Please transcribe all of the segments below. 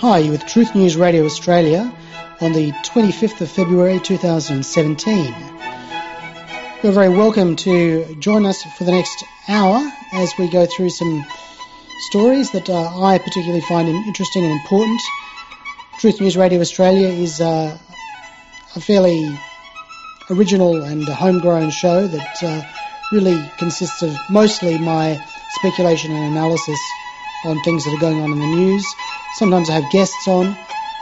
Hi, you're with Truth News Radio Australia on the 25th of February 2017. You're very welcome to join us for the next hour as we go through some stories that I particularly find interesting and important. Truth News Radio Australia is a fairly original and homegrown show that really consists of mostly my speculation and analysis on things that are going on in the news. Sometimes I have guests on.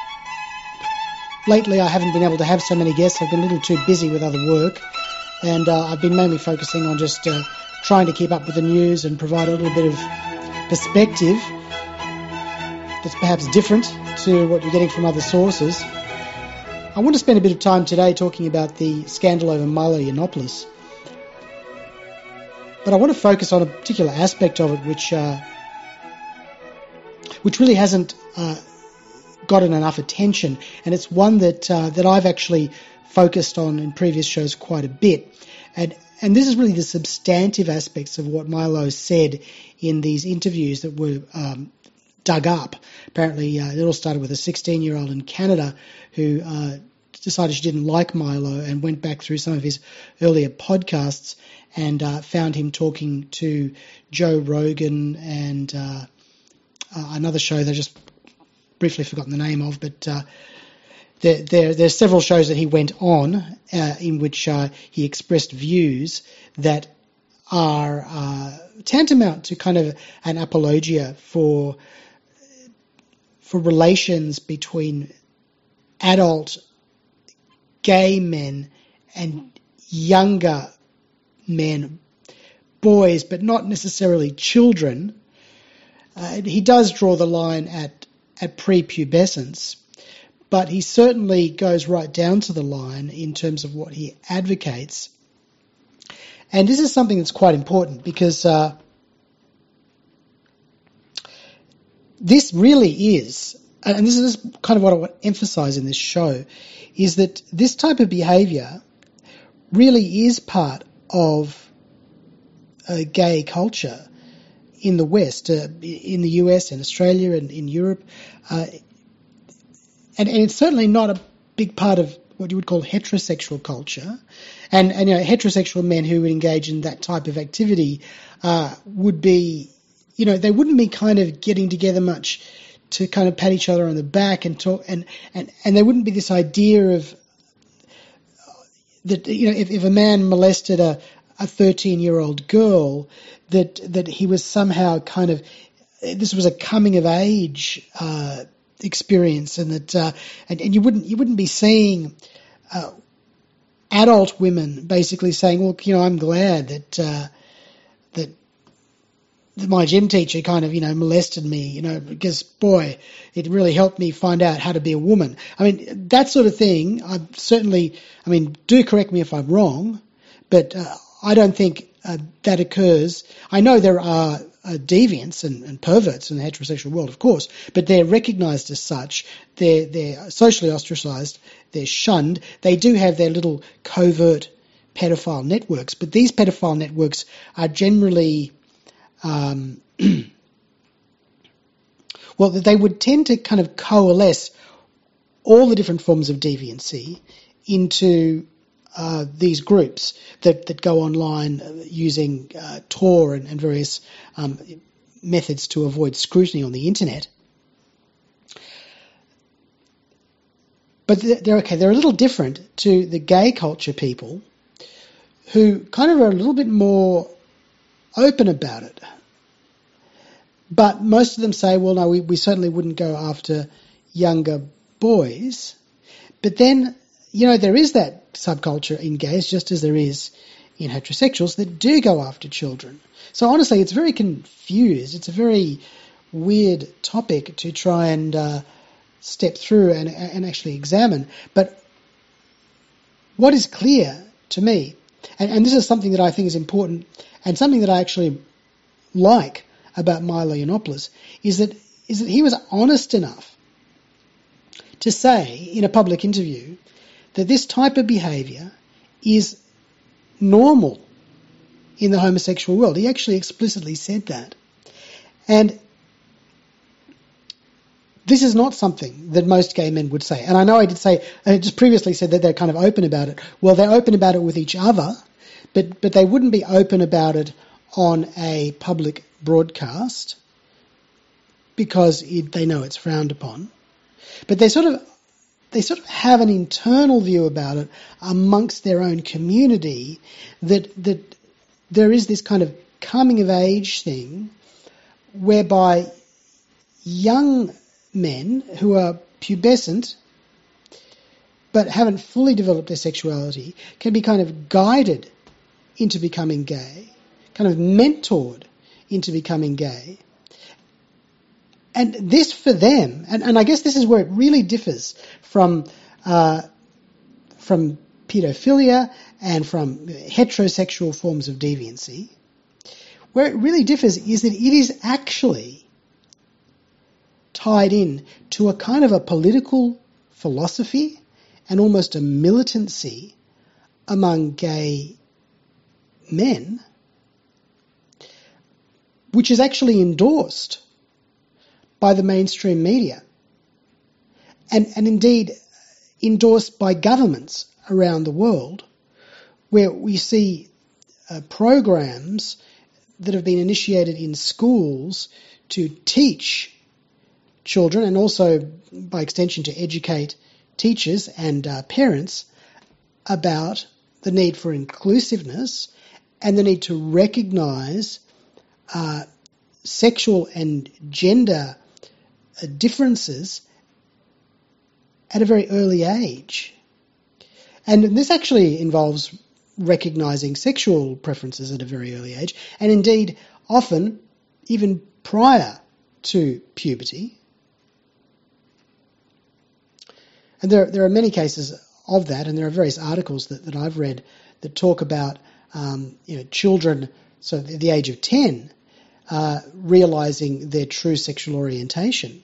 Lately I haven't been able to have so many guests. I've been a little too busy with other work, and I've been mainly focusing on just trying to keep up with the news and provide a little bit of perspective that's perhaps different to what you're getting from other sources. I want to spend a bit of time today talking about the scandal over Milo Yiannopoulos, but I want to focus on a particular aspect of it which really hasn't gotten enough attention, and it's one that I've actually focused on in previous shows quite a bit. And this is really the substantive aspects of what Milo said in these interviews that were dug up. Apparently, it all started with a 16-year-old in Canada who decided she didn't like Milo and went back through some of his earlier podcasts and found him talking to Joe Rogan and another show that I just briefly forgotten the name of, but there's several shows that he went on in which he expressed views that are tantamount to kind of an apologia for relations between adult gay men and younger men, boys, but not necessarily children. He does draw the line at prepubescence, but he certainly goes right down to the line in terms of what he advocates. And this is something that's quite important because this really is, and this is kind of what I want to emphasize in this show, is that this type of behavior really is part of gay culture in the West, in the US and Australia and in Europe. And it's certainly not a big part of what you would call heterosexual culture. And you know, heterosexual men who would engage in that type of activity would be, you know, they wouldn't be kind of getting together much to kind of pat each other on the back and talk, and there wouldn't be this idea of that, you know, if a man molested a 13-year-old girl, that he was somehow kind of, this was a coming of age experience, and that and you wouldn't be seeing adult women basically saying, well, you know, I'm glad that my gym teacher kind of, you know, molested me, you know, because boy, it really helped me find out how to be a woman. I mean, that sort of thing. Do correct me if I'm wrong, but I don't think that occurs. I know there are deviants and perverts in the heterosexual world, of course, but they're recognised as such. They're socially ostracised. They're shunned. They do have their little covert pedophile networks, but these pedophile networks are generally, well, they would tend to kind of coalesce all the different forms of deviancy into these groups that go online using Tor and various methods to avoid scrutiny on the internet. But they're a little different to the gay culture people who kind of are a little bit more open about it. But most of them say, well, no, we certainly wouldn't go after younger boys. But then, you know, there is that subculture in gays, just as there is in heterosexuals, that do go after children. So honestly, it's very confused. It's a very weird topic to try and step through and actually examine. But what is clear to me, and this is something that I think is important and something that I actually like about Milo Yiannopoulos, is that he was honest enough to say in a public interview that this type of behaviour is normal in the homosexual world. He actually explicitly said that. And This is not something that most gay men would say. And I know I did say, I just previously said that they're kind of open about it. Well, they're open about it with each other, but they wouldn't be open about it on a public broadcast because they know it's frowned upon. But they sort of have an internal view about it amongst their own community that there is this kind of coming of age thing whereby young men who are pubescent but haven't fully developed their sexuality can be kind of guided into becoming gay, kind of mentored into becoming gay. And this for them, and I guess this is where it really differs from paedophilia and from heterosexual forms of deviancy. Where it really differs is that it is actually tied in to a kind of a political philosophy and almost a militancy among gay men, which is actually endorsed by the mainstream media and indeed endorsed by governments around the world, where we see programs that have been initiated in schools to teach children and also by extension to educate teachers and parents about the need for inclusiveness and the need to recognise sexual and gender differences at a very early age. And this actually involves recognising sexual preferences at a very early age, and indeed often even prior to puberty. And there are many cases of that, and there are various articles that I've read that talk about children, so at the age of 10, realising their true sexual orientation.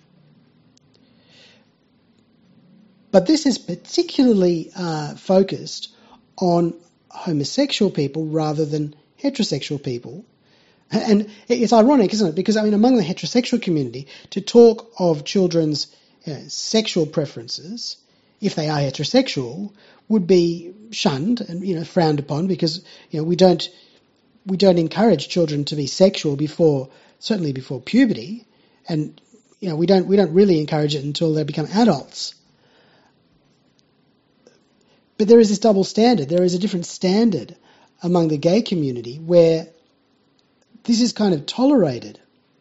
But this is particularly focused on homosexual people rather than heterosexual people. And it's ironic, isn't it? Because, among the heterosexual community, to talk of children's sexual preferences, if they are heterosexual, would be shunned and frowned upon because we don't encourage children to be sexual certainly before puberty, and we don't really encourage it until they become adults. But there is this double standard. There is a different standard among the gay community where this is kind of tolerated.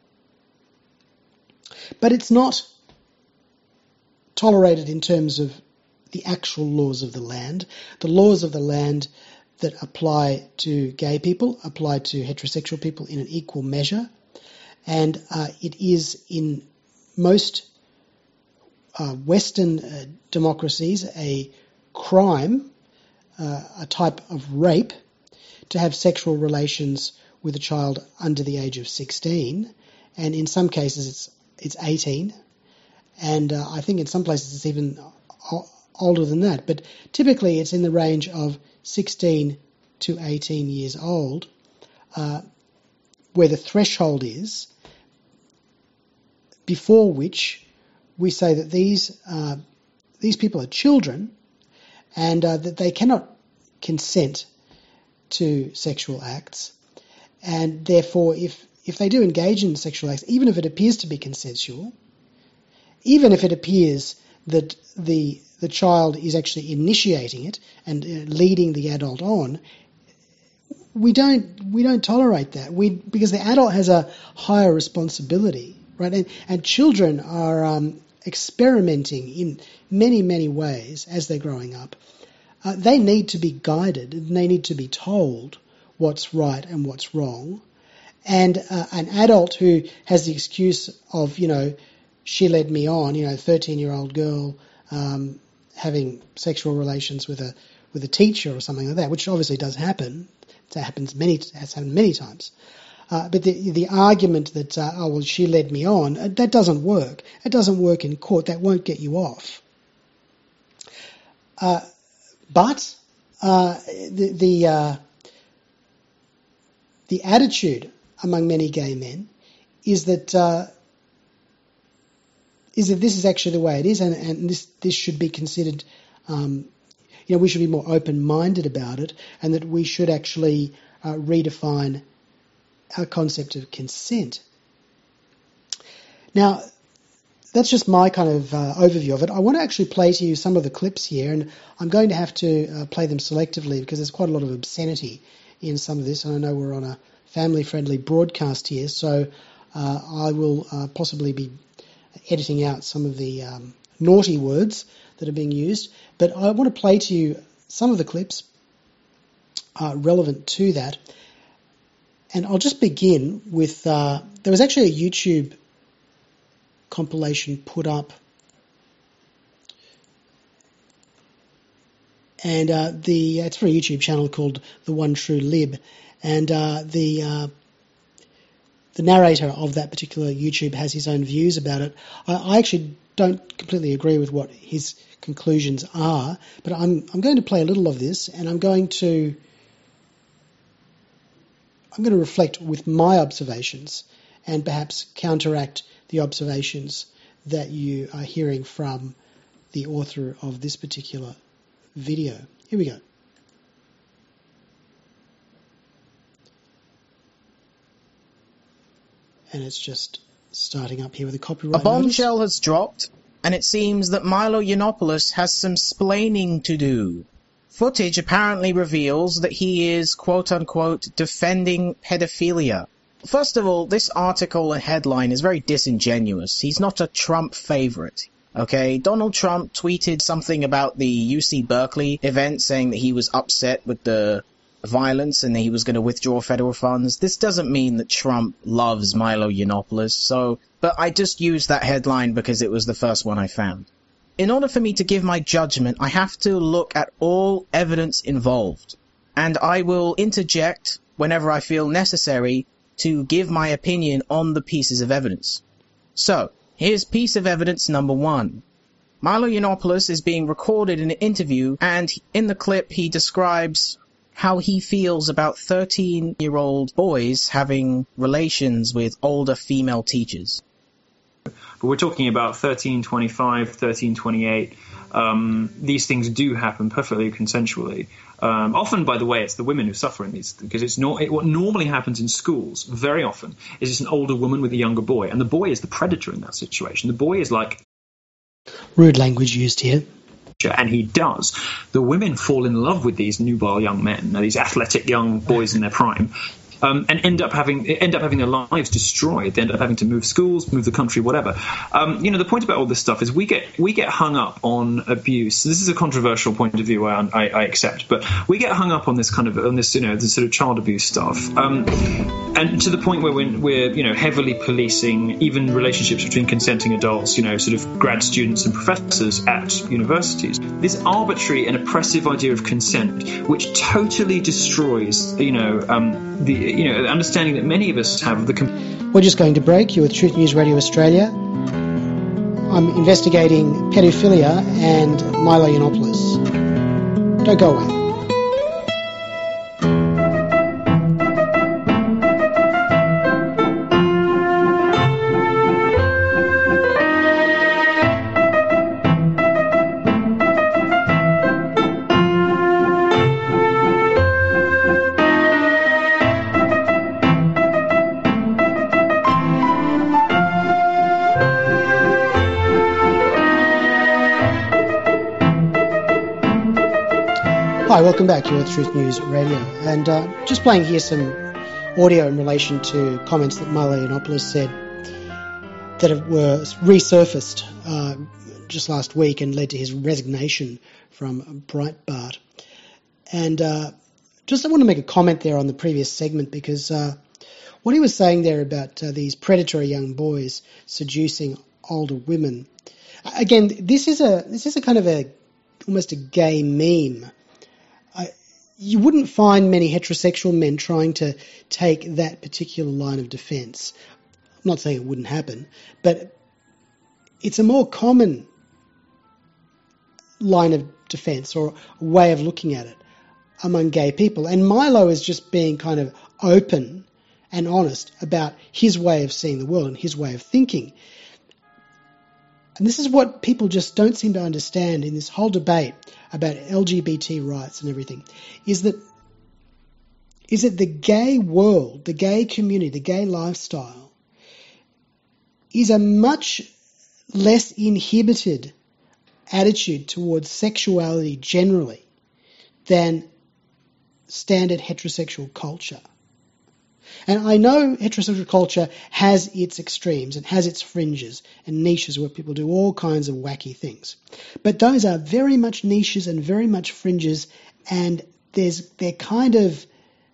But it's not tolerated in terms of the actual laws of the land. The laws of the land that apply to gay people apply to heterosexual people in an equal measure. And it is in most Western democracies a crime, a type of rape, to have sexual relations with a child under the age of 16, and in some cases it's 18, and I think in some places it's even older than that, but typically it's in the range of 16 to 18 years old, where the threshold is before which we say that these people are children and that they cannot consent to sexual acts, and therefore if they do engage in sexual acts, even if it appears to be consensual, even if it appears that the child is actually initiating it and leading the adult on, we don't tolerate that. Because the adult has a higher responsibility, right? And children are experimenting in many ways as they're growing up. They need to be guided and they need to be told what's right and what's wrong. And an adult who has the excuse of, she led me on, 13-year-old girl having sexual relations with a teacher or something like that, which obviously does happen. It has happened many times. But the argument that, she led me on, that doesn't work. It doesn't work in court. That won't get you off. But the attitude among many gay men is that is that this is actually the way it is, and this should be considered. We should be more open-minded about it, and that we should actually redefine our concept of consent. Now, that's just my kind of overview of it. I want to actually play to you some of the clips here, and I'm going to have to play them selectively because there's quite a lot of obscenity in some of this, and I know we're on a family-friendly broadcast here, so I will possibly be editing out some of the naughty words that are being used. But I want to play to you some of the clips relevant to that. And I'll just begin with, there was actually a YouTube compilation put up, and it's for a YouTube channel called The One True Lib, and the narrator of that particular YouTube has his own views about it. I actually don't completely agree with what his conclusions are, but I'm going to play a little of this, and I'm going to reflect with my observations and perhaps counteract the observations that you are hearing from the author of this particular video. Here we go. And it's just starting up here with a copyright A bombshell notice. has dropped, and it seems that Milo Yiannopoulos has some splaining to do. Footage apparently reveals that he is, quote-unquote, defending pedophilia. First of all, this article and headline is very disingenuous. He's not a Trump favorite. Okay, Donald Trump tweeted something about the UC Berkeley event, saying that he was upset with the violence and that he was going to withdraw federal funds. This doesn't mean that Trump loves Milo Yiannopoulos, but I just used that headline because it was the first one I found. In order for me to give my judgment, I have to look at all evidence involved, and I will interject whenever I feel necessary to give my opinion on the pieces of evidence. So, here's piece of evidence number 1. Milo Yiannopoulos is being recorded in an interview, and in the clip he describes how he feels about 13-year-old boys having relations with older female teachers. But we're talking about 1325, 1328. These things do happen perfectly consensually. Often, by the way, it's the women who suffer in these, because what normally happens in schools very often is it's an older woman with a younger boy, and the boy is the predator in that situation. The boy is like... Rude language used here. And he does. The women fall in love with these nubile young men, these athletic young boys in their prime, and end up having their lives destroyed. They end up having to move schools, move the country, whatever. The point about all this stuff is we get hung up on abuse. This is a controversial point of view I accept, but we get hung up on this this sort of child abuse stuff, and to the point where we're heavily policing even relationships between consenting adults, sort of grad students and professors at universities. This arbitrary and oppressive idea of consent, which totally destroys the understanding that many of us have. We're just going to break. You're with Truth News Radio Australia. I'm investigating pedophilia and Milo Yiannopoulos. Don't go away. Hi, welcome back. You're with Truth News Radio. And just playing here some audio in relation to comments that Milo Yiannopoulos said that were resurfaced just last week and led to his resignation from Breitbart. And I want to make a comment there on the previous segment, because what he was saying there about these predatory young boys seducing older women, again, this is a kind of almost a gay meme. You wouldn't find many heterosexual men trying to take that particular line of defence. I'm not saying it wouldn't happen, but it's a more common line of defence or way of looking at it among gay people. And Milo is just being kind of open and honest about his way of seeing the world and his way of thinking. And this is what people just don't seem to understand in this whole debate about LGBT rights and everything, is that the gay world, the gay community, the gay lifestyle is a much less inhibited attitude towards sexuality generally than standard heterosexual culture. And I know heterosexual culture has its extremes and has its fringes and niches where people do all kinds of wacky things. But those are very much niches and very much fringes, and they're kind of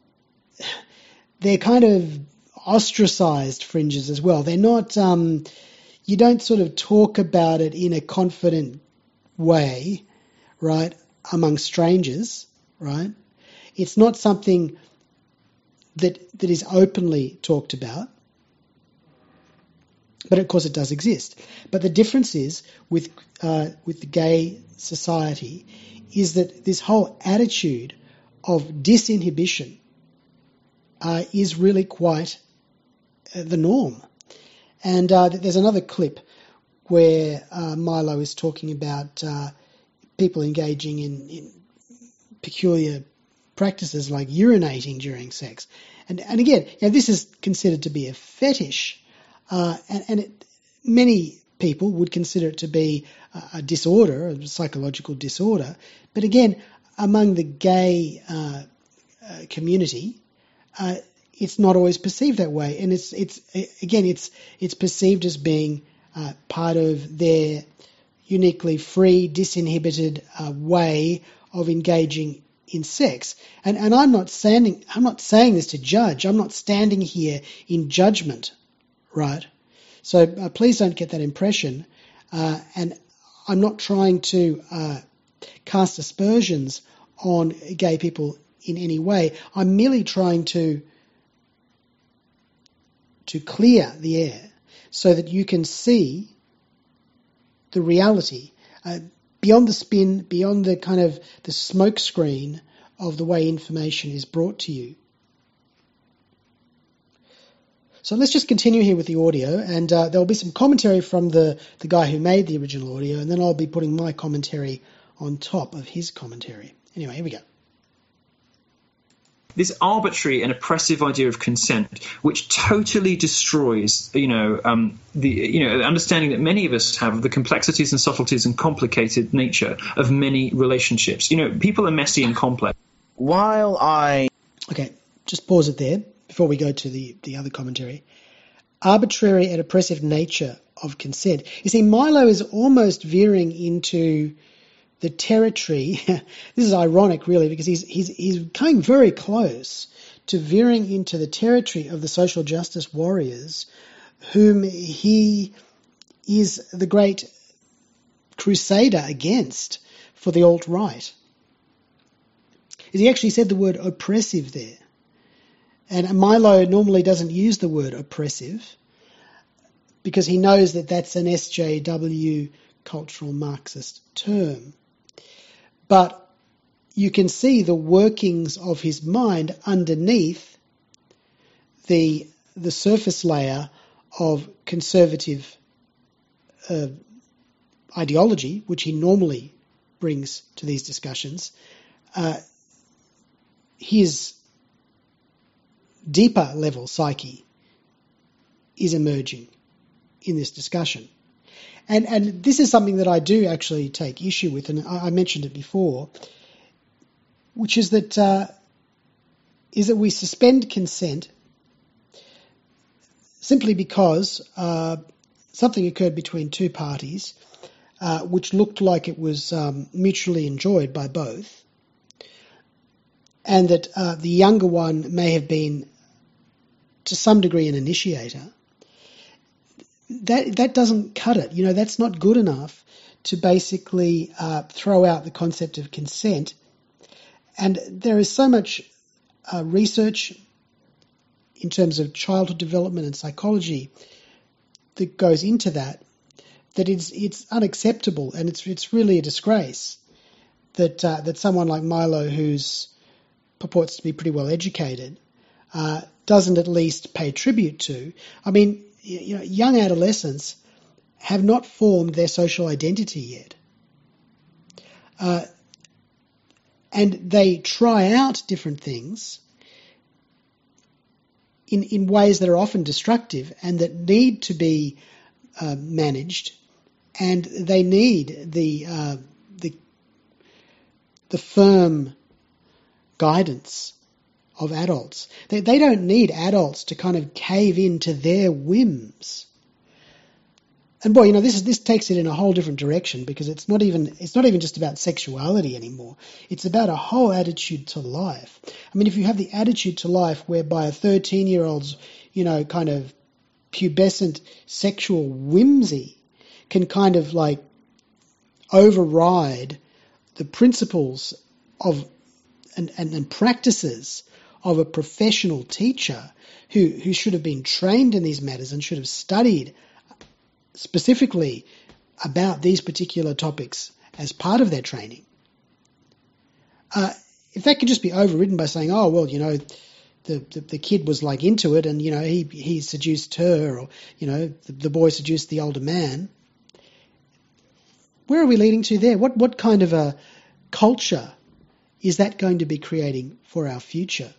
ostracized fringes as well. They're not, you don't sort of talk about it in a confident way, right, among strangers, right? It's not something that is openly talked about, but of course it does exist. But the difference is with the gay society is that this whole attitude of disinhibition is really quite the norm. And there's another clip where Milo is talking about people engaging in peculiar practices like urinating during sex. And again, this is considered to be a fetish, and many people would consider it to be a disorder, a psychological disorder. But again, among the gay community, it's not always perceived that way, and it's perceived as being part of their uniquely free, disinhibited way of engaging in sex. And I'm not saying this to judge. I'm not standing here in judgment, right? So please don't get that impression. And I'm not trying to cast aspersions on gay people in any way. I'm merely trying to clear the air so that you can see the reality beyond the spin, beyond the kind of the smoke screen of the way information is brought to you. So let's just continue here with the audio, and there'll be some commentary from the guy who made the original audio, and then I'll be putting my commentary on top of his commentary. Anyway, here we go. This arbitrary and oppressive idea of consent, which totally destroys, the understanding that many of us have of the complexities and subtleties and complicated nature of many relationships. People are messy and complex. Okay, just pause it there before we go to the other commentary. Arbitrary and oppressive nature of consent. You see, Milo is almost veering into the territory. This is ironic, really, because he's coming very close to veering into the territory of the social justice warriors, whom he is the great crusader against for the alt-right. He actually said the word oppressive there. And Milo normally doesn't use the word oppressive because he knows that that's an SJW cultural Marxist term. But you can see the workings of his mind underneath the surface layer of conservative ideology, which he normally brings to these discussions. His deeper level psyche is emerging in this discussion. And this is something that I do actually take issue with, and I mentioned it before, which is that we suspend consent simply because something occurred between two parties which looked like it was mutually enjoyed by both, and that the younger one may have been to some degree an initiator. That doesn't cut it. That's not good enough to basically throw out the concept of consent. And there is so much research in terms of childhood development and psychology that goes into that it's unacceptable, and it's really a disgrace that someone like Milo, who's purports to be pretty well educated, doesn't at least pay tribute to. I mean, young adolescents have not formed their social identity yet. And they try out different things in ways that are often destructive and that need to be managed, and they need the firm guidance of adults. They don't need adults to kind of cave into their whims. And boy, this takes it in a whole different direction, because it's not even just about sexuality anymore. It's about a whole attitude to life. I mean, if you have the attitude to life whereby a 13-year-old's, kind of pubescent sexual whimsy can kind of like override the principles of and practices of a professional teacher who should have been trained in these matters and should have studied specifically about these particular topics as part of their training. If that can just be overridden by saying, oh, well, the kid was like into it and, he seduced her, or, the boy seduced the older man, where are we leading to there? What kind of a culture is that going to be creating for our future?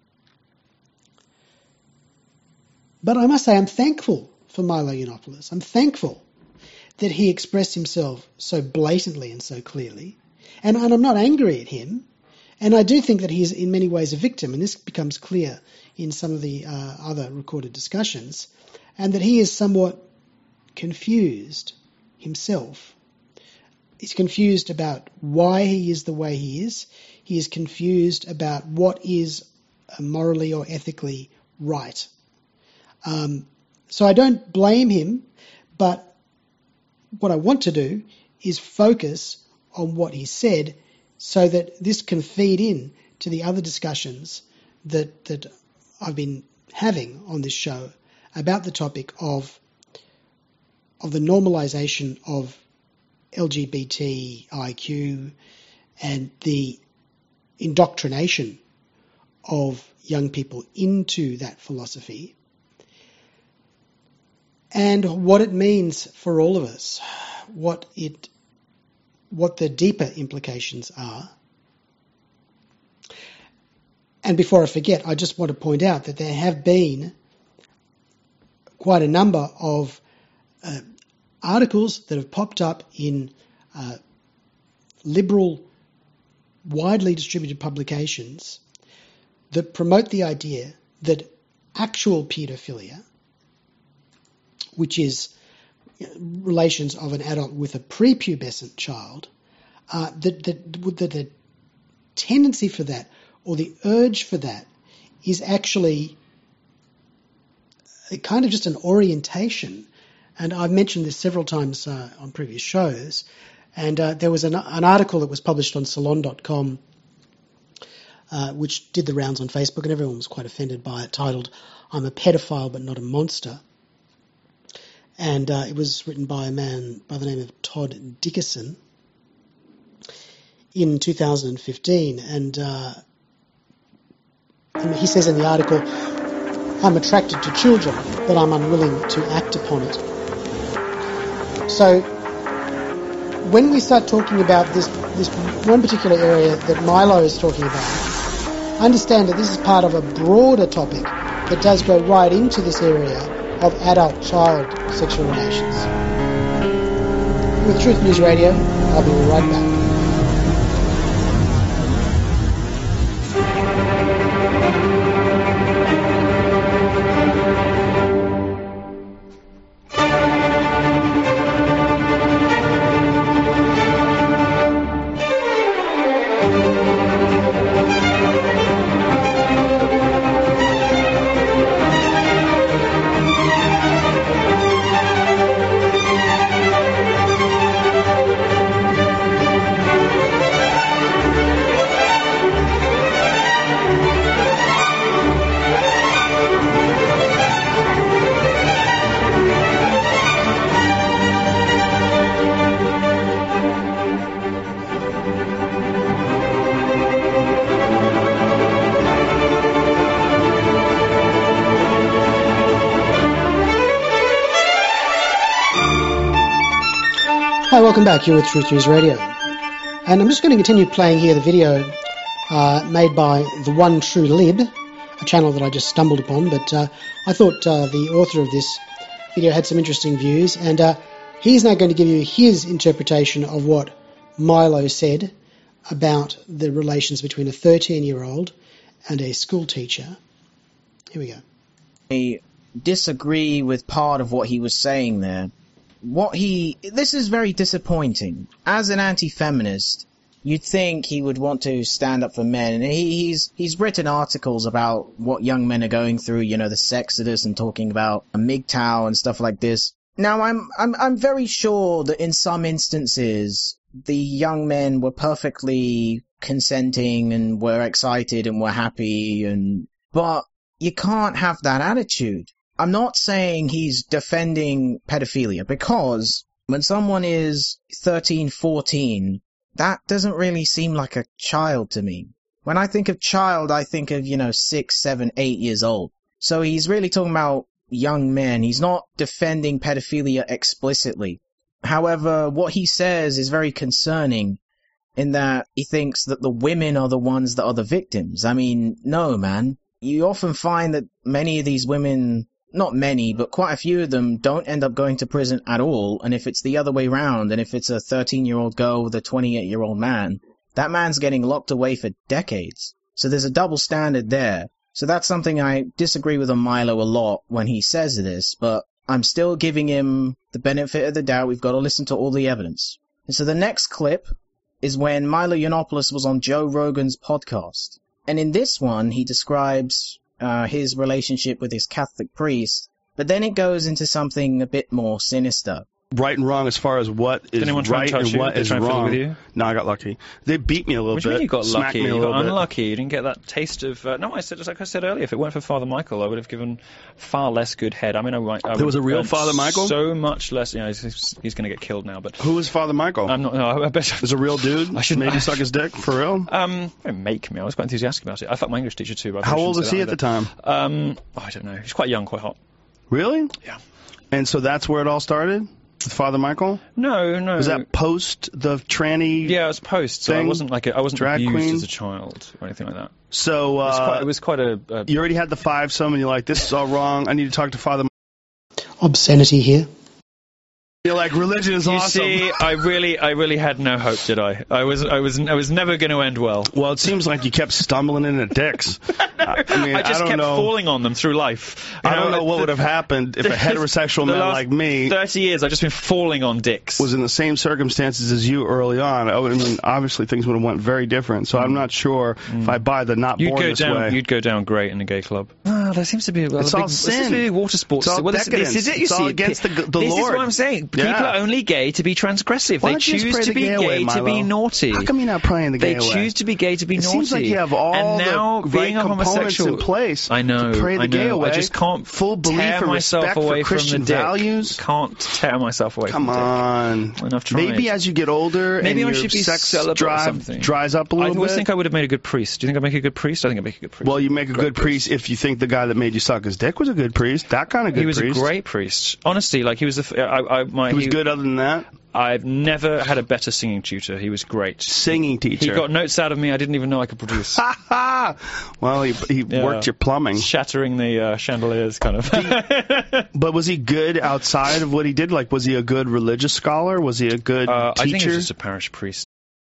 But I must say I'm thankful for Milo Yiannopoulos. I'm thankful that he expressed himself so blatantly and so clearly. And I'm not angry at him. And I do think that he's in many ways a victim, and this becomes clear in some of the other recorded discussions, and that he is somewhat confused himself. He's confused about why he is the way he is. He is confused about what is morally or ethically right. So I don't blame him, but what I want to do is focus on what he said so that this can feed in to the other discussions that I've been having on this show about the topic of the normalization of LGBTIQ and the indoctrination of young people into that philosophy, and what it means for all of us, what the deeper implications are. And before I forget, I just want to point out that there have been quite a number of articles that have popped up in liberal, widely distributed publications that promote the idea that actual paedophilia, which is relations of an adult with a prepubescent child, that the tendency for that, or the urge for that, is actually a kind of just an orientation. And I've mentioned this several times on previous shows. And there was an article that was published on Salon.com, which did the rounds on Facebook, and everyone was quite offended by it, titled, "I'm a pedophile but not a monster." And it was written by a man by the name of Todd Dickerson in 2015. And he says in the article, "I'm attracted to children, but I'm unwilling to act upon it." So when we start talking about this one particular area that Milo is talking about, understand that this is part of a broader topic that does go right into this area of adult-child sexual relations. With Truth News Radio, I'll be right back. Welcome back. You're with Truth News Radio. And I'm just going to continue playing here the video made by The One True Lib, a channel that I just stumbled upon, but I thought the author of this video had some interesting views, and he's now going to give you his interpretation of what Milo said about the relations between a 13-year-old and a school teacher. Here we go. I disagree with part of what he was saying there. This is very disappointing. As an anti-feminist, you'd think he would want to stand up for men, and he's written articles about what young men are going through, you know, the sexodus, and talking about MGTOW and stuff like this. Now, I'm very sure that in some instances, the young men were perfectly consenting and were excited and were happy, but you can't have that attitude. I'm not saying he's defending pedophilia, because when someone is 13, 14, that doesn't really seem like a child to me. When I think of child, I think of, 6, 7, 8 years old. So he's really talking about young men. He's not defending pedophilia explicitly. However, what he says is very concerning in that he thinks that the women are the ones that are the victims. I mean, no, man. You often find that many of these women, not many, but quite a few of them don't end up going to prison at all. And if it's the other way round, and if it's a 13-year-old girl with a 28-year-old man, that man's getting locked away for decades. So there's a double standard there. So that's something I disagree with on Milo a lot when he says this, but I'm still giving him the benefit of the doubt. We've got to listen to all the evidence. And so the next clip is when Milo Yiannopoulos was on Joe Rogan's podcast. And in this one, he describes his relationship with his Catholic priest, but then it goes into something a bit more sinister. Right and wrong as far as what is right and what is wrong. With you? No, I got lucky. They beat me a little bit. What do you mean you got lucky? You got unlucky. You didn't get that taste of... no, I said, just like I said earlier, if it weren't for Father Michael, I would have given far less good head. I mean, there was a real Father Michael? So much less... he's going to get killed now, but... Who was Father Michael? I'm not... No, I bet... It was a real dude? Made you suck his dick? For real? Don't make me. I was quite enthusiastic about it. I fucked my English teacher too. How old was he at the time? I don't know. He's quite young, quite hot. Really? Yeah. And so that's where it all started? With Father Michael? No. Was that post the tranny? Yeah, it was post. So I wasn't abused queen? as a child or anything like that. So it was quite a. You already had the 5-some, and you're like, this is all wrong. I need to talk to Father. Obscenity here. You're like, religion is awesome. You see, I really had no hope, did I? I was never going to end well. Well, it seems like you kept stumbling into dicks. I just kept falling on them through life. I don't know what would have happened if a heterosexual man like me, 30 years, I've just been falling on dicks, was in the same circumstances as you early on. I mean, obviously things would have went very different. So I'm not sure if I buy the not born this way. You'd go down great in a gay club. There seems to be it's all sin. It's water sports. It's all decadence. This is it. You it's see, all against the Lord. This is what I'm saying. People are only gay to be transgressive. They choose to be gay to be naughty. How come you're not praying the gay away? They choose to be gay to be naughty. It seems like you have all the right components in place to pray the gay away. I just can't full belief and respect for Christian values. Can't tear myself away from the dick. Come on. Enough trying. Maybe as you get older and your sex drive dries up a little bit. I always think I would have made a good priest. Do you think I'd make a good priest? I think I'd make a good priest. Well, you make a good priest if you think the guy that made you suck his dick was a good priest. That kind of good priest. He was a great priest. Honestly, like he was he was good other than that? I've never had a better singing tutor. He was great. Singing teacher. He got notes out of me I didn't even know I could produce. Well, he worked your plumbing. Shattering the chandeliers, kind of. But was he good outside of what he did? Like, was he a good religious scholar? Was he a good teacher? I think he was just a parish priest.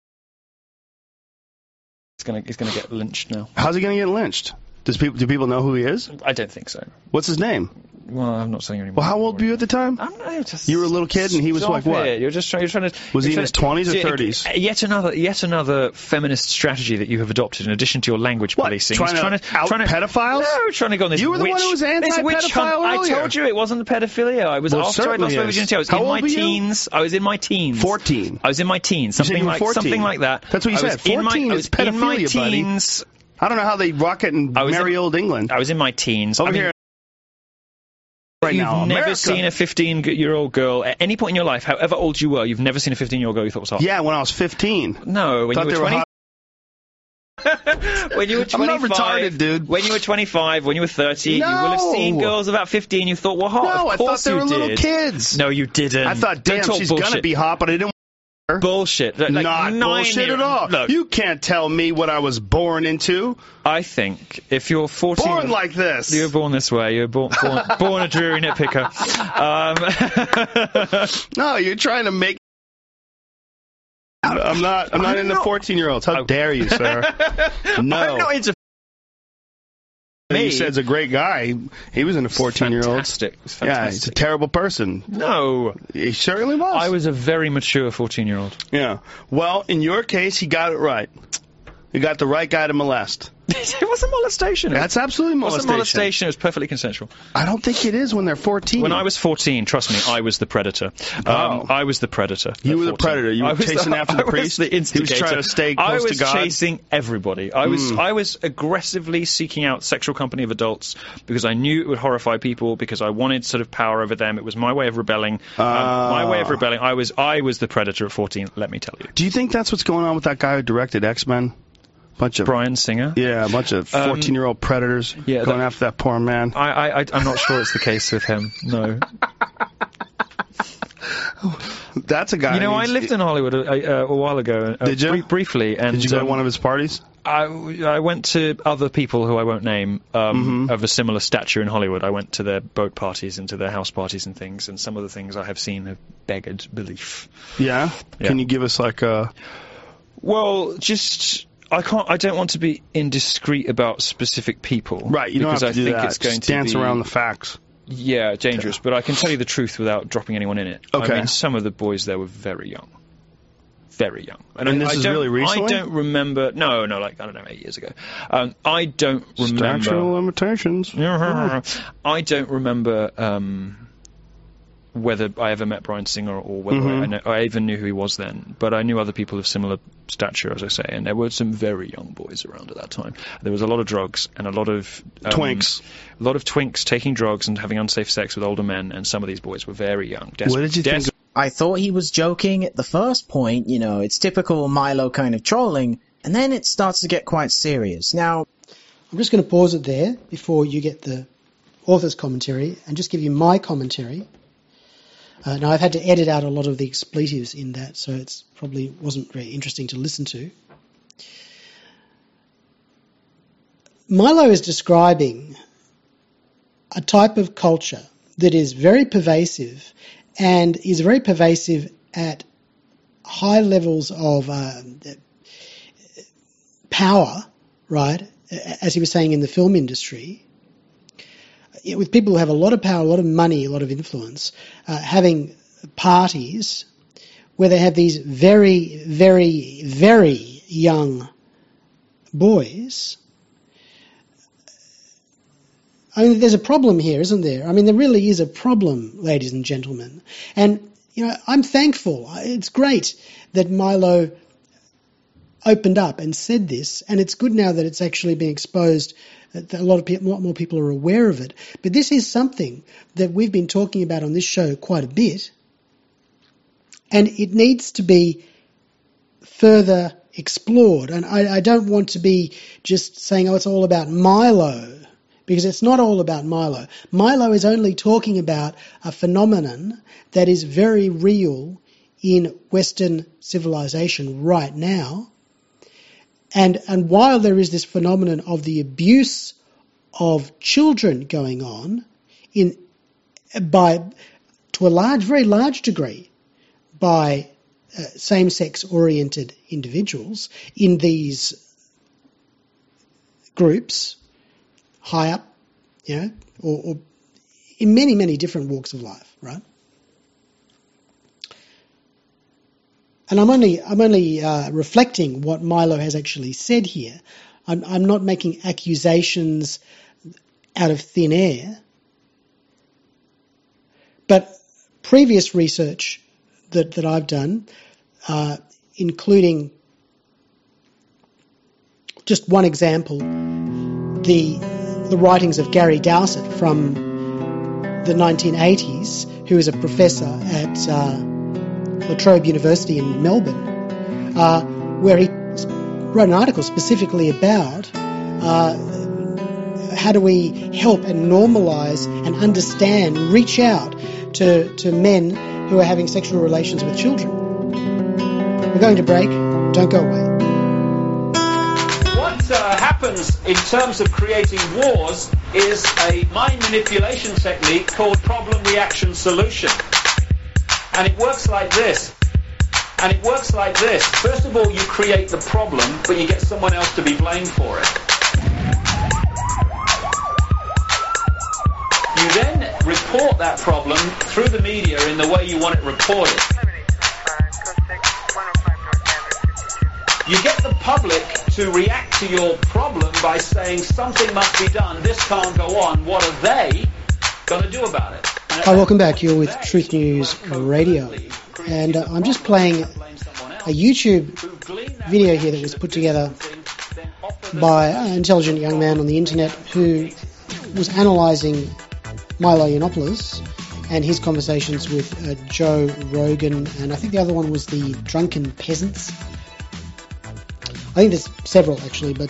He's gonna get lynched now. How's he gonna get lynched? Do people know who he is? I don't think so. What's his name? Well, I'm not saying anymore. Well, how old were you at the time? You were a little kid, and he was like what? You're trying to. Was he in his 20s or 30s? Yet another feminist strategy that you have adopted in addition to your language policing. Trying to out pedophiles? No, trying to go on this. You were the one who was anti-pedophile earlier. I told you it wasn't the pedophilia. I was after I lost my virginity. I was in my teens. I was in my teens. 14. I was in my teens. Something like that. That's what you said. 14 is pedophilia, buddy. I don't know how they rock it in merry old England. I was in my teens. Over here. You've never seen a 15-year-old girl at any point in your life, however old you were, you've never seen a 15-year-old girl you thought was hot? Yeah, when I was 15. No, when you were 20. When you were 25, I'm not retarded, dude. When you were 25, when you were 30, you will have seen girls about 15 you thought were hot. No, I thought they were little kids. No, you didn't. I thought, damn, she's going to be hot, but I didn't Bullshit. Like Not bullshit at all. Look, you can't tell me what I was born into. I think if you're 14... Born like this. You were born this way. You were born a dreary nitpicker. No, you're trying to make... I'm not into 14-year-olds. How dare you, sir? No. I'm not into... You said he's a great guy. He was into 14-year-olds. Fantastic. Yeah, he's a terrible person. No. He certainly was. I was a very mature 14-year-old. Yeah. Well, in your case, he got it right. He got the right guy to molest. It wasn't molestation. That's absolutely molestation. It wasn't molestation. It was perfectly consensual. I don't think it is when they're 14. When I was 14, trust me, I was the predator. I was the predator. You were the predator. You were chasing after the priest? The instigator. He was trying to stay close to God? I was chasing everybody. I was aggressively seeking out sexual company of adults because I knew it would horrify people, because I wanted sort of power over them. It was my way of rebelling. My way of rebelling. I was the predator at 14, let me tell you. Do you think that's what's going on with that guy who directed X-Men? Bryan Singer? Yeah, a bunch of 14-year-old predators going after that poor man. I'm not sure it's the case with him, no. That's a guy. You know, I lived in Hollywood a while ago. Did you? Briefly. And, did you go to one of his parties? I went to other people who I won't name of a similar stature in Hollywood. I went to their boat parties and to their house parties and things, and some of the things I have seen have beggared belief. Yeah? Can you give us like a... Well, just... I don't want to be indiscreet about specific people. Right, you don't have to do that. It's going just dance around the facts. Yeah, dangerous. But I can tell you the truth without dropping anyone in it. Okay. I mean, some of the boys there were very young. Very young. And this is really recently? I don't remember... No, like, I don't know, 8 years ago. I don't remember... Statute of limitations. I don't remember... whether I ever met Bryan Singer or whether I even knew who he was then. But I knew other people of similar stature, as I say, and there were some very young boys around at that time. There was a lot of drugs and a lot of... twinks. A lot of twinks taking drugs and having unsafe sex with older men, and some of these boys were very young. What did you think? I thought he was joking at the first point. You know, it's typical Milo kind of trolling, and then it starts to get quite serious. Now, I'm just going to pause it there before you get the author's commentary and just give you my commentary. Now, I've had to edit out a lot of the expletives in that, so it's probably wasn't very interesting to listen to. Milo is describing a type of culture that is very pervasive and is very pervasive at high levels of power, right, as he was saying in the film industry, with people who have a lot of power, a lot of money, a lot of influence, having parties where they have these very, very, very young boys. I mean, there's a problem here, isn't there? I mean, there really is a problem, ladies and gentlemen. And, you know, I'm thankful. It's great that Milo opened up and said this, and it's good now that it's actually being exposed, that a lot more people are aware of it. But this is something that we've been talking about on this show quite a bit, and it needs to be further explored. And I don't want to be just saying, oh, it's all about Milo, because it's not all about Milo. Milo is only talking about a phenomenon that is very real in Western civilization right now. And while there is this phenomenon of the abuse of children going on to a very large degree by same-sex oriented individuals in these groups, high up, you know, or in many, many different walks of life, right? And I'm only reflecting what Milo has actually said here. I'm not making accusations out of thin air. But previous research that I've done, including just one example, the writings of Gary Dowsett from the 1980s, who is a professor at La Trobe University in Melbourne, where he wrote an article specifically about how do we help and normalise and understand, reach out to men who are having sexual relations with children. We're going to break. Don't go away. What happens in terms of creating wars is a mind manipulation technique called problem, reaction, solution. And it works like this. First of all, you create the problem, but you get someone else to be blamed for it. You then report that problem through the media in the way you want it reported. You get the public to react to your problem by saying something must be done, this can't go on, what are they going to do about it? Hi, welcome back. You're with Truth News Radio. And I'm just playing a YouTube video here that was put together by an intelligent young man on the internet who was analysing Milo Yiannopoulos and his conversations with Joe Rogan, and I think the other one was the Drunken Peasants. I think there's several actually, but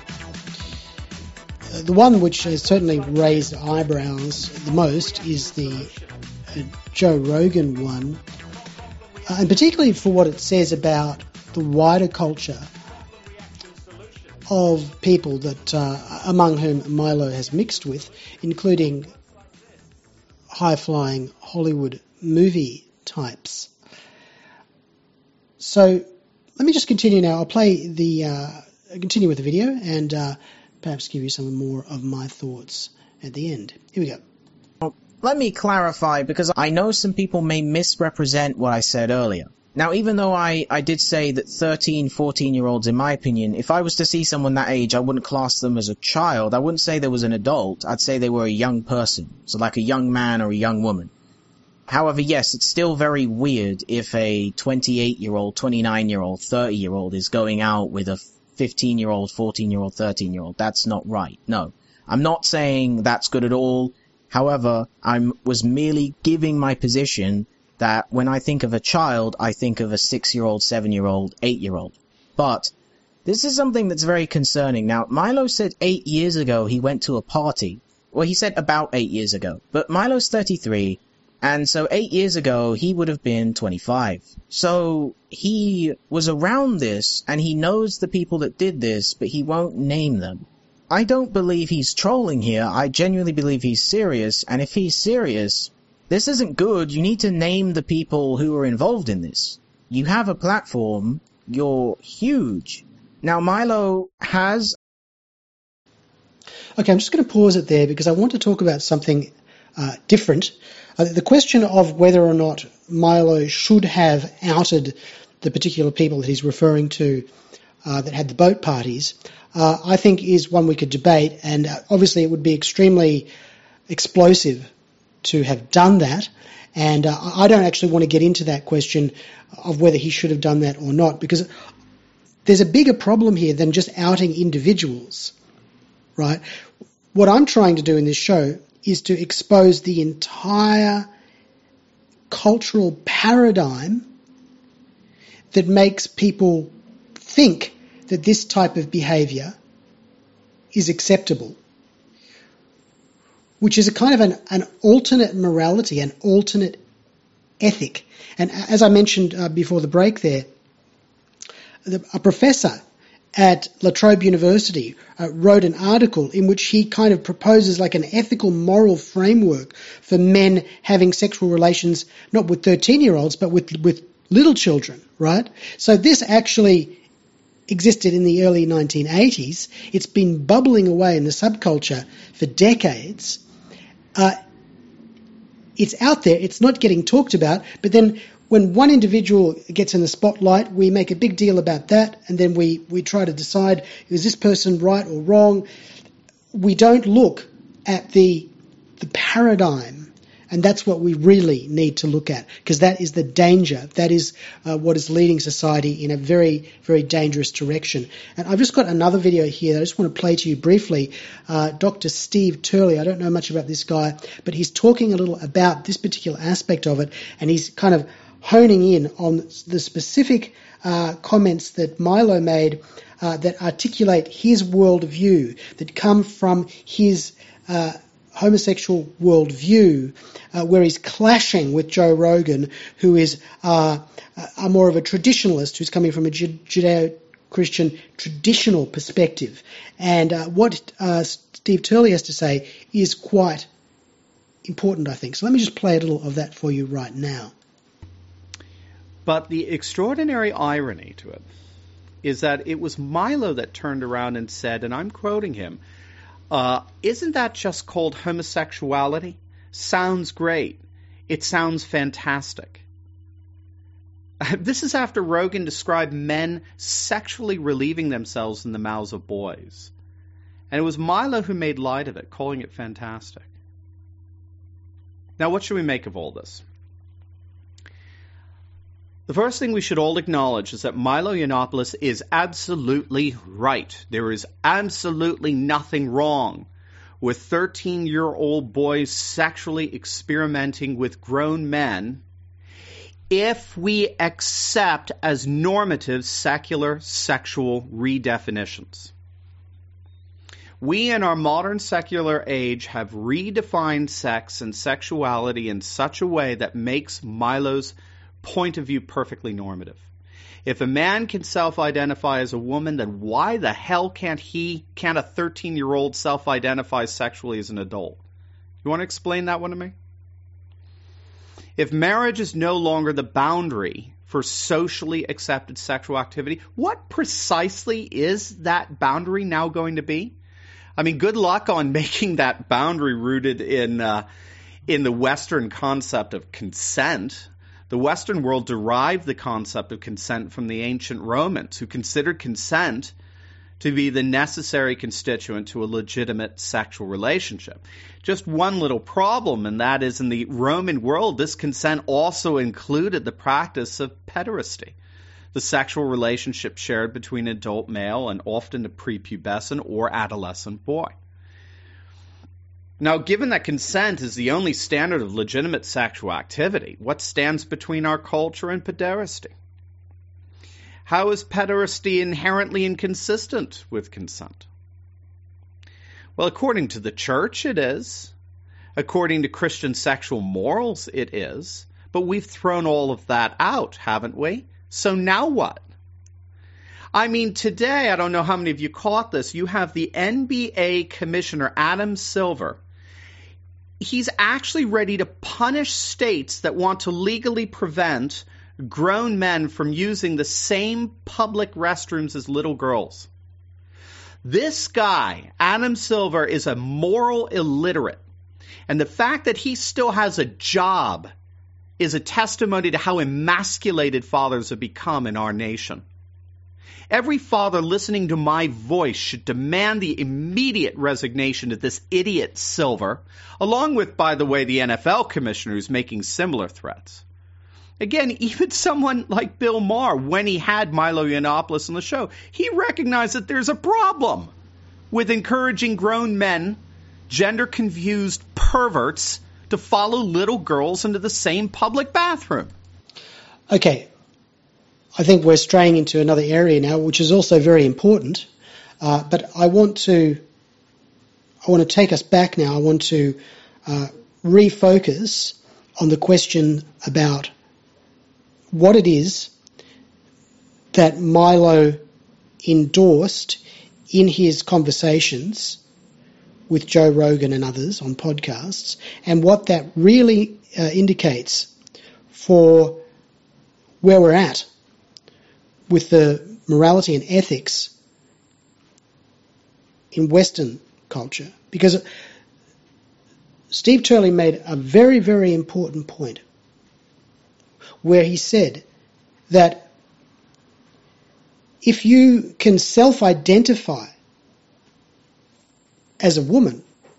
the one which has certainly raised eyebrows the most is the Joe Rogan one, and particularly for what it says about the wider culture of people that among whom Milo has mixed with, including high-flying Hollywood movie types. So let me just continue now. I'll continue with the video and perhaps give you some more of my thoughts at the end. Here we go. Let me clarify, because I know some people may misrepresent what I said earlier. Now, even though I did say that 13, 14-year-olds, in my opinion, if I was to see someone that age, I wouldn't class them as a child. I wouldn't say they was an adult. I'd say they were a young person, so like a young man or a young woman. However, yes, it's still very weird if a 28-year-old, 29-year-old, 30-year-old is going out with a 15-year-old, 14-year-old, 13-year-old. That's not right. No. I'm not saying that's good at all. However, I was merely giving my position that when I think of a child, I think of a 6-year-old, 7-year-old, 8-year-old. But this is something that's very concerning. Now, Milo said 8 years ago he went to a party. Well, he said about 8 years ago. But Milo's 33, and so 8 years ago he would have been 25. So he was around this, and he knows the people that did this, but he won't name them. I don't believe he's trolling here. I genuinely believe he's serious, and if he's serious, this isn't good. You need to name the people who are involved in this. You have a platform. You're huge. Now, Milo has... Okay, I'm just going to pause it there because I want to talk about something different. The question of whether or not Milo should have outed the particular people that he's referring to that had the boat parties, I think is one we could debate, and obviously it would be extremely explosive to have done that, and I don't actually want to get into that question of whether he should have done that or not, because there's a bigger problem here than just outing individuals, right? What I'm trying to do in this show is to expose the entire cultural paradigm that makes people think that this type of behaviour is acceptable, which is a kind of an alternate morality, an alternate ethic. And as I mentioned before the break there, a professor at La Trobe University wrote an article in which he kind of proposes like an ethical moral framework for men having sexual relations, not with 13-year-olds, but with little children, right? So this actually existed in the early 1980s. It's been bubbling away in the subculture for decades. It's out there. It's not getting talked about. But then when one individual gets in the spotlight, we make a big deal about that, and then we try to decide, is this person right or wrong? We don't look at the paradigm. And that's what we really need to look at, because that is the danger. That is what is leading society in a very, very dangerous direction. And I've just got another video here that I just want to play to you briefly. Dr. Steve Turley, I don't know much about this guy, but he's talking a little about this particular aspect of it, and he's kind of honing in on the specific comments that Milo made that articulate his worldview, that come from his homosexual worldview, where he's clashing with Joe Rogan, who is more of a traditionalist, who's coming from a Judeo-Christian traditional perspective. And what Steve Turley has to say is quite important, I think. So let me just play a little of that for you right now. But the extraordinary irony to it is that it was Milo that turned around and said, and I'm quoting him, isn't that just called homosexuality? Sounds great. It sounds fantastic. This is after Rogan described men sexually relieving themselves in the mouths of boys. And it was Milo who made light of it, calling it fantastic. Now, what should we make of all this? The first thing we should all acknowledge is that Milo Yiannopoulos is absolutely right. There is absolutely nothing wrong with 13-year-old boys sexually experimenting with grown men if we accept as normative secular sexual redefinitions. We in our modern secular age have redefined sex and sexuality in such a way that makes Milo's point of view perfectly normative. If a man can self-identify as a woman, then why the hell can't a 13-year-old self-identify sexually as an adult? You want to explain that one to me? If marriage is no longer the boundary for socially accepted sexual activity, what precisely is that boundary now going to be? I mean, good luck on making that boundary rooted in the Western concept of consent. The Western world derived the concept of consent from the ancient Romans, who considered consent to be the necessary constituent to a legitimate sexual relationship. Just one little problem, and that is in the Roman world, this consent also included the practice of pederasty, the sexual relationship shared between an adult male and often a prepubescent or adolescent boy. Now, given that consent is the only standard of legitimate sexual activity, what stands between our culture and pederasty? How is pederasty inherently inconsistent with consent? Well, according to the church, it is. According to Christian sexual morals, it is. But we've thrown all of that out, haven't we? So now what? I mean, today, I don't know how many of you caught this, you have the NBA commissioner, Adam Silver. He's actually ready to punish states that want to legally prevent grown men from using the same public restrooms as little girls. This guy, Adam Silver, is a moral illiterate. And the fact that he still has a job is a testimony to how emasculated fathers have become in our nation. Every father listening to my voice should demand the immediate resignation of this idiot Silver, along with, by the way, the NFL commissioner who's making similar threats. Again, even someone like Bill Maher, when he had Milo Yiannopoulos on the show, he recognized that there's a problem with encouraging grown men, gender-confused perverts, to follow little girls into the same public bathroom. Okay. I think we're straying into another area now, which is also very important. But I want to take us back now. I want to refocus on the question about what it is that Milo endorsed in his conversations with Joe Rogan and others on podcasts, and what that really indicates for where we're at with the morality and ethics in Western culture. Because Steve Turley made a very, very important point where he said that if you can self-identify as a woman,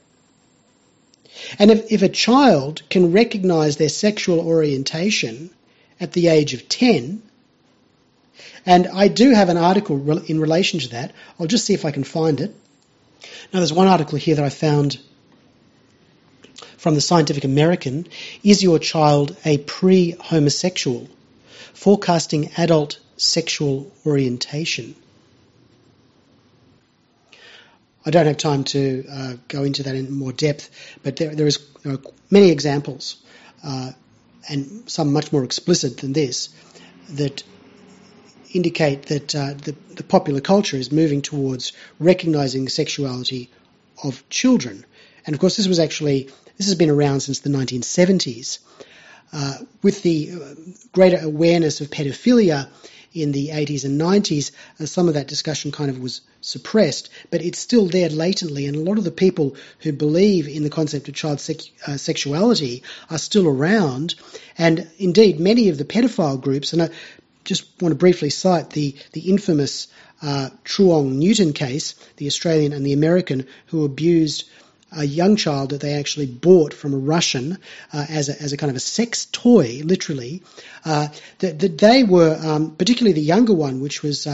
and if a child can recognize their sexual orientation at the age of 10, and I do have an article in relation to that. I'll just see if I can find it. Now, there's one article here that I found from the Scientific American. Is your child a pre-homosexual? Forecasting adult sexual orientation. I don't have time to go into that in more depth, but there are many examples, and some much more explicit than this, that indicate that the popular culture is moving towards recognising the sexuality of children. And of course, this has been around since the 1970s. With the greater awareness of pedophilia in the 80s and 90s, some of that discussion kind of was suppressed, but it's still there latently, and a lot of the people who believe in the concept of child sexuality are still around, and indeed many of the pedophile groups, and I just want to briefly cite the infamous Truong Newton case, the Australian and the American, who abused a young child that they actually bought from a Russian as a kind of a sex toy, literally. That they were, particularly the younger one, which was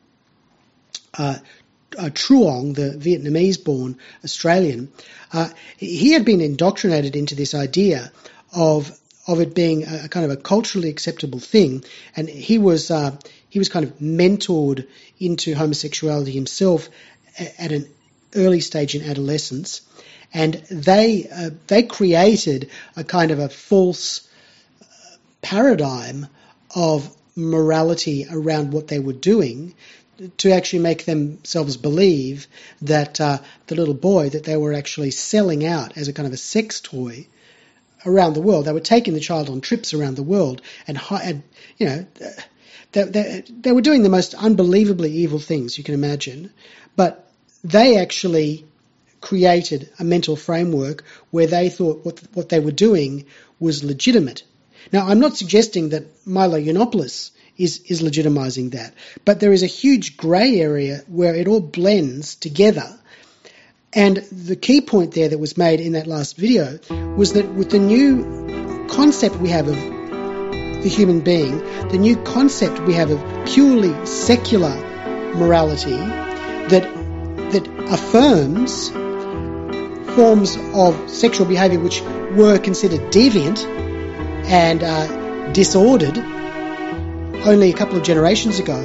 Truong, the Vietnamese-born Australian. He had been indoctrinated into this idea of it being a kind of a culturally acceptable thing, and he was kind of mentored into homosexuality himself at an early stage in adolescence, and they created a kind of a false paradigm of morality around what they were doing to actually make themselves believe that the little boy that they were actually selling out as a kind of a sex toy around the world. They were taking the child on trips around the world, and you know, they were doing the most unbelievably evil things you can imagine. But they actually created a mental framework where they thought what they were doing was legitimate. Now, I'm not suggesting that Milo Yiannopoulos is legitimizing that, but there is a huge grey area where it all blends together. And the key point there that was made in that last video was that with the new concept we have of the human being, the new concept we have of purely secular morality that affirms forms of sexual behaviour which were considered deviant and disordered only a couple of generations ago,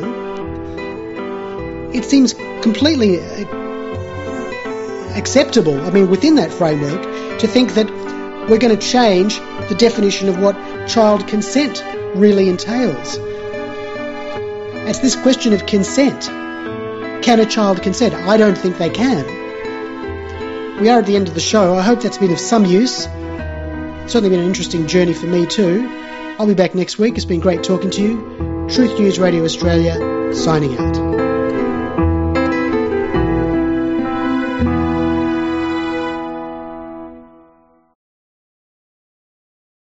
it seems completely acceptable, I mean, within that framework, to think that we're going to change the definition of what child consent really entails. It's this question of consent. Can a child consent? I don't think they can. We are at the end of the show. I hope that's been of some use. It's certainly been an interesting journey for me too. I'll be back next week. It's been great talking to you. Truth News Radio Australia, signing out.